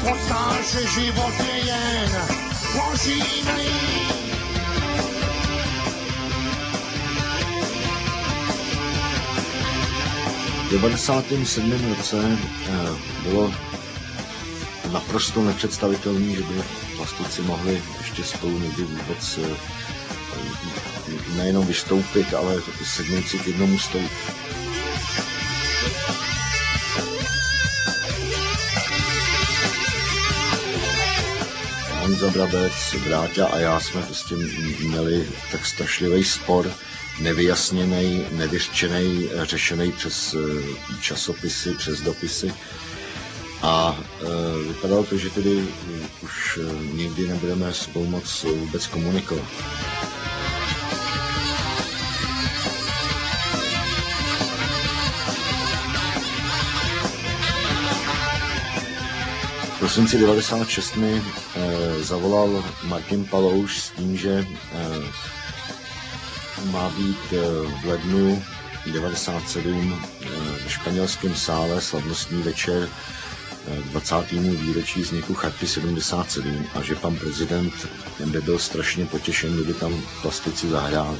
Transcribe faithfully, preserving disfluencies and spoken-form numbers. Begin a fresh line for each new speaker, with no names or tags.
poznáš, že život je jen ořímej.
V devadesátém sedmém roce bylo naprosto nepředstavitelné, že by plastici mohli ještě spolu někdy vůbec nejenom vystoupit, ale sednout si k jednomu stolu. Honza Brabec, Vráťa a já jsme prostě měli tak strašlivý spor, nevyjasněný, nevyřčený, řešený přes časopisy, přes dopisy. A e, vypadalo to, že tedy už nikdy nebudeme spolu moc vůbec komunikovat. V prosinci devadesát šest mi e, zavolal Martin Palouš s tím, že e, má být e, v lednu devadesát sedm e, ve španělském sále slavnostní večer k dvacátému výročí vzniku Charty sedmdesát sedm a že pan prezident by byl strašně potěšen, kdyby tam plastici zahráli.